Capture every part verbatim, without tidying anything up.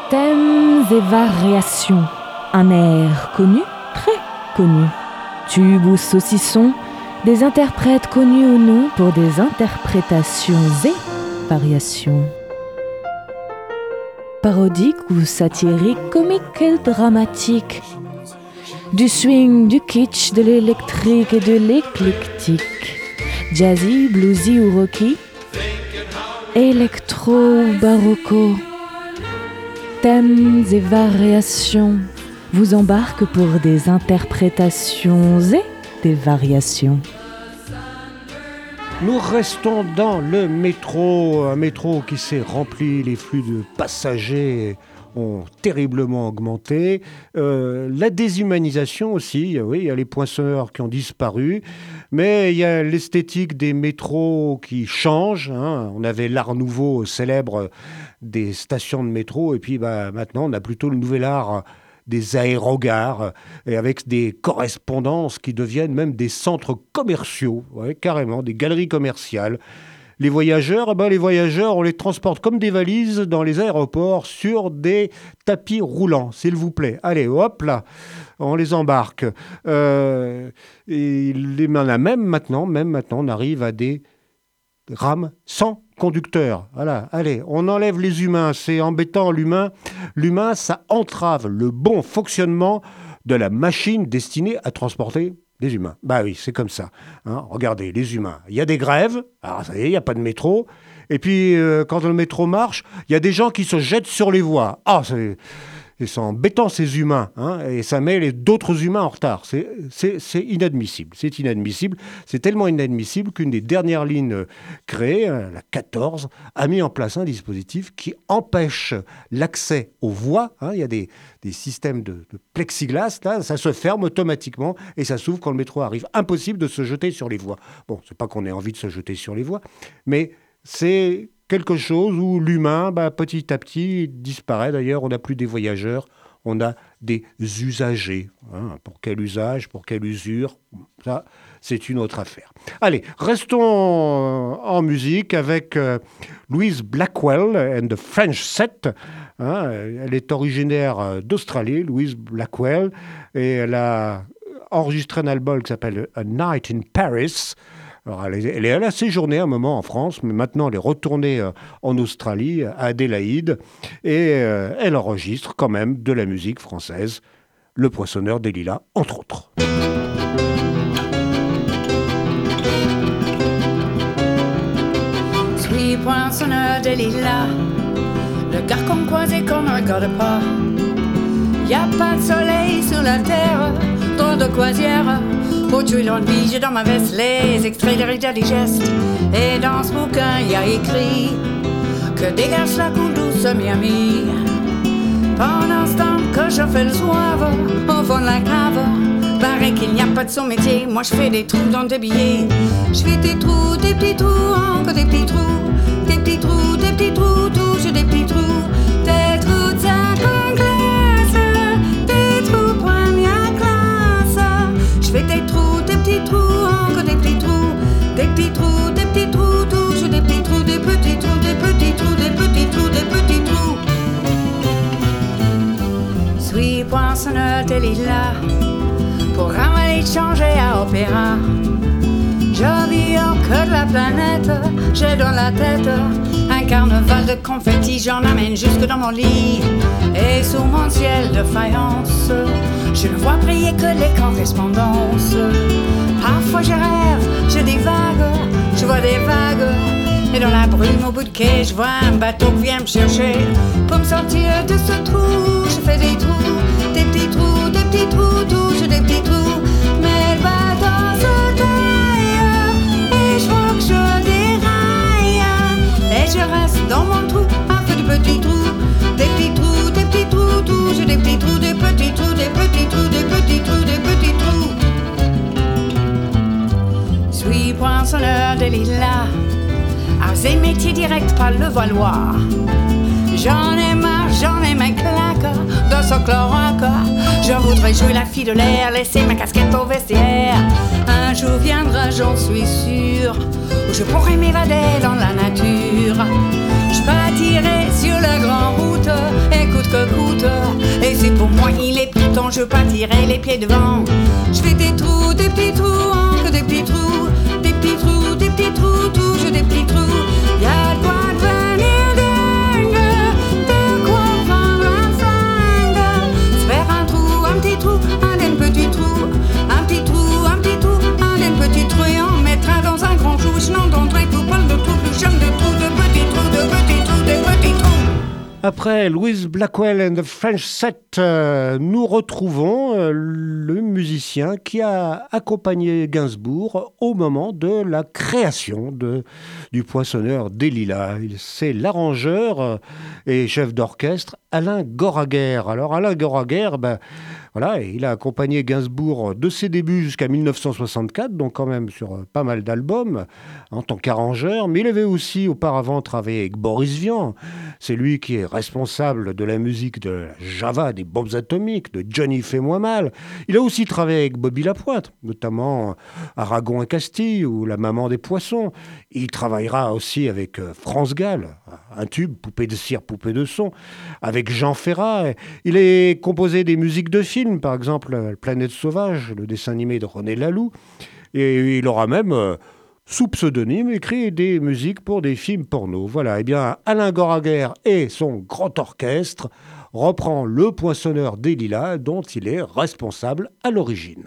Thèmes et variations. Un air connu, très connu. Tube ou saucisson, des interprètes connus ou non pour des interprétations et variations. Parodique ou satirique, comique et dramatique. Du swing, du kitsch, de l'électrique et de l'éclectique. Jazzy, bluesy ou rocky. Électro ou barocco. Thèmes et variations vous embarquent pour des interprétations et des variations. Nous restons dans le métro, un métro qui s'est rempli, les flux de passagers ont terriblement augmenté. Euh, la déshumanisation aussi, oui, il y a les poinçonneurs qui ont disparu, mais il y a l'esthétique des métros qui change. Hein. On avait l'art nouveau célèbre des stations de métro, et puis bah, maintenant on a plutôt le nouvel art des aérogares, et avec des correspondances qui deviennent même des centres commerciaux, ouais, carrément, des galeries commerciales. Les voyageurs, eh ben, les voyageurs, on les transporte comme des valises dans les aéroports sur des tapis roulants, s'il vous plaît. Allez, hop là, on les embarque. Euh, et les, on a même maintenant, même maintenant, on arrive à des rames sans conducteur. Voilà, allez, on enlève les humains, c'est embêtant l'humain. L'humain, ça entrave le bon fonctionnement de la machine destinée à transporter des humains. Bah oui, c'est comme ça. Hein. Regardez, les humains, il y a des grèves, alors ça y est, il n'y a pas de métro. Et puis, euh, quand le métro marche, il y a des gens qui se jettent sur les voies. Ah, c'est... Et c'est embêtant, ces humains, hein, et ça met les, d'autres humains en retard. C'est, c'est, c'est inadmissible. C'est inadmissible. C'est tellement inadmissible qu'une des dernières lignes créées, la quatorze, a mis en place un dispositif qui empêche l'accès aux voies. Hein, il y a des, des systèmes de, de plexiglas, là, ça se ferme automatiquement et ça s'ouvre quand le métro arrive. Impossible de se jeter sur les voies. Bon, c'est pas qu'on ait envie de se jeter sur les voies, mais c'est quelque chose où l'humain, bah, petit à petit, disparaît. D'ailleurs, on n'a plus des voyageurs, on a des usagers. Hein. Pour quel usage, pour quelle usure, ça, c'est une autre affaire. Allez, restons en musique avec euh, Louise Blackwell and the French Set. Hein. Elle est originaire d'Australie, Louise Blackwell, et elle a enregistré un album qui s'appelle A Night in Paris. Alors, elle, est, elle, est, elle a séjourné un moment en France, mais maintenant elle est retournée euh, en Australie, à Adélaïde, et euh, elle enregistre quand même de la musique française, Le Poinçonneur des Lilas, entre autres. Suis poinçonneur des lilas, le carcan croisé qu'on ne regarde pas. Y a pas de soleil sur la terre, trop de croisières. Pour tuer l'ennui, j'ai dans ma veste les extraits des résultats des gestes. Et dans ce bouquin, y a écrit que dégage la cour douce Miami. Pendant ce temps que je fais le zouave au fond de la cave, paraît qu'il n'y a pas de son métier. Moi je fais des trous dans tes billets. Je fais des trous, des petits trous, encore des petits trous. Des petits trous, des petits trous, touche des petits trous. Des trous de sac en glace, des trous première classe. Je fais des trous, des petits trous, encore des petits trous. Des petits trous, des petits trous, touche des petits trous. Des petits trous, des petits trous, des petits trous, des petits trous. Suis poinçonneur des lilas pour ramener changer à opéra. Je vis en queue de la planète, j'ai dans la tête un carnaval de confettis, j'en amène jusque dans mon lit. Et sous mon ciel de faïence, je ne vois briller que les correspondances. Parfois je rêve, je divague, je vois des vagues. Et dans la brume au bout de quai, je vois un bateau qui vient me chercher. Pour me sortir de ce trou, je fais des trous, des petits trous, des petits trous, touche des petits trous. Mais le bateau se taille, et je vois que je déraille. Et je reste dans mon trou, un peu de petits trous, des petits trous, des petits trous, touche des petits trous, des petits trous, des petits trous, des petits trous, des petits trous. Suis poinçonneur des lilas, c'est métier direct par le valoir. J'en ai marre, j'en ai ma claque dans ce cloraque. Je voudrais jouer la fille de l'air, laisser ma casquette au vestiaire. Un jour viendra, j'en suis sûr, où je pourrai m'évader dans la nature. Je pâtirai sur la grande route, écoute que bon, je veux pas tirer les pieds devant. Je fais des trous, des petits trous, encore des petits trous, des petits trous, des petits trous, toujours des petits trous. Y'a de quoi devenir dingue, de quoi prendre un flingue. Se faire un trou, un petit trou, un des petits trous, un petit trou, un petit trou, un des petits trous, et on mettra dans un grand trou. Sinon d'entrer tout plein de trous, plus jamais de trous, de petits trous, de petits trous, des petits trous. Après Louis Blackwell and the French Set, euh, nous retrouvons euh, le musicien qui a accompagné Gainsbourg au moment de la création de, du Poinçonneur des Lilas. C'est l'arrangeur euh, et chef d'orchestre Alain Goraguer. Alors Alain Goraguer, ben, voilà, il a accompagné Gainsbourg de ses débuts jusqu'à mille neuf cent soixante-quatre, donc quand même sur euh, pas mal d'albums en tant qu'arrangeur, mais il avait aussi auparavant travaillé avec Boris Vian. C'est lui qui est responsable de la musique de Java, des Bombes Atomiques, de Johnny Fais-moi mal. Il a aussi travaillé avec Bobby Lapointe, notamment Aragon et Castille ou La Maman des Poissons. Il travaillera aussi avec France Gall, un tube, Poupée de cire, poupée de son, avec Jean Ferrat. Il a composé des musiques de films, par exemple Planète Sauvage, le dessin animé de René Laloux. Et il aura même... Euh, sous pseudonyme, écrit des musiques pour des films porno. Voilà, et bien Alain Goraguer et son grand orchestre reprend le Poinçonneur des Lilas dont il est responsable à l'origine.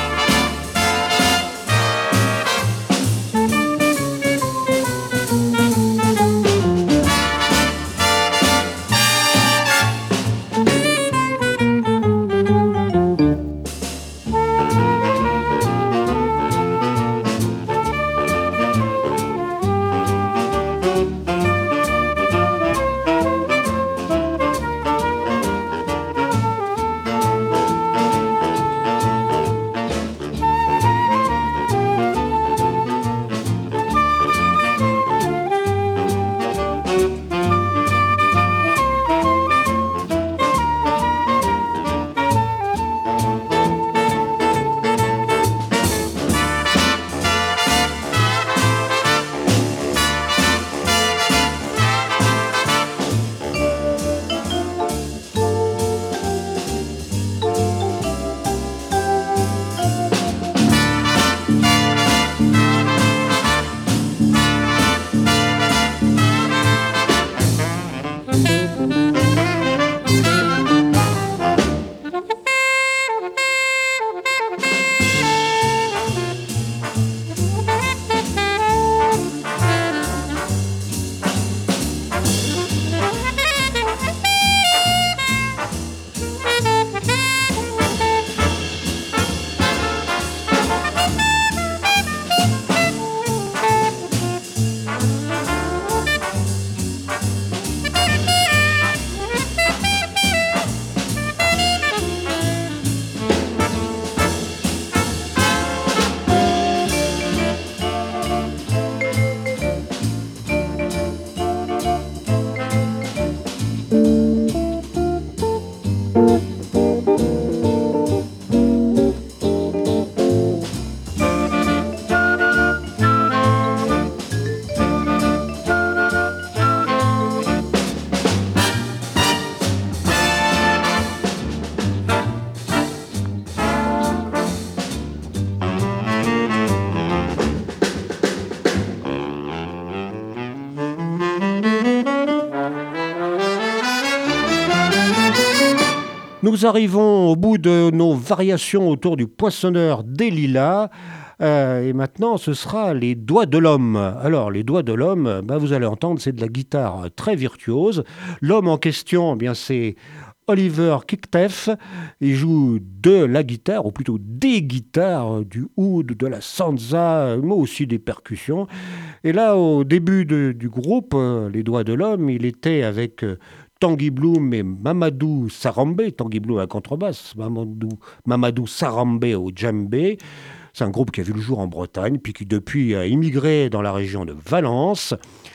Nous arrivons au bout de nos variations autour du Poinçonneur des Lilas. Euh, et maintenant, ce sera les Doigts de l'Homme. Alors, les Doigts de l'Homme, bah, vous allez entendre, c'est de la guitare très virtuose. L'homme en question, eh bien, c'est Oliver Kicktef. Il joue de la guitare, ou plutôt des guitares, du oud, de la sansa, mais aussi des percussions. Et là, au début de, du groupe, euh, les Doigts de l'Homme, il était avec... Euh, Tanguy Bloom et Mamadou Sarambé, Tanguy Bloom à contrebasse, Mamadou, Mamadou Sarambé au djembé. C'est un groupe qui a vu le jour en Bretagne, puis qui depuis a immigré dans la région de Valence.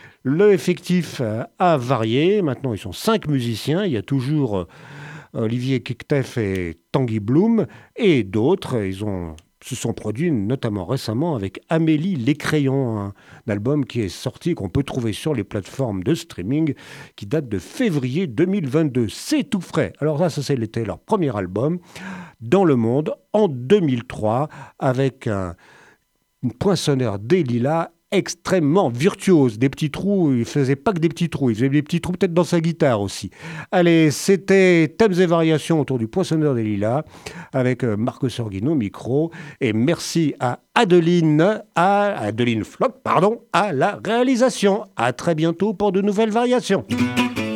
Le effectif a varié, maintenant ils sont cinq musiciens, il y a toujours Olivier Kicktef et Tanguy Bloom, et d'autres, ils ont... se sont produits notamment récemment avec Amélie Les Crayons, un album qui est sorti, qu'on peut trouver sur les plateformes de streaming, qui date de février deux mille vingt-deux. C'est tout frais. Alors ça, ça c'était leur premier album. dans le monde en deux mille trois avec un, un poinçonneur des lilas extrêmement virtuose. Des petits trous, il faisait pas que des petits trous, il faisait des petits trous peut-être dans sa guitare aussi. Allez, c'était Thèmes et variations autour du poinçonneur des lilas avec Marco Sorghino au micro. Et merci à Adeline, à Adeline Flock, pardon, à la réalisation. À très bientôt pour de nouvelles variations.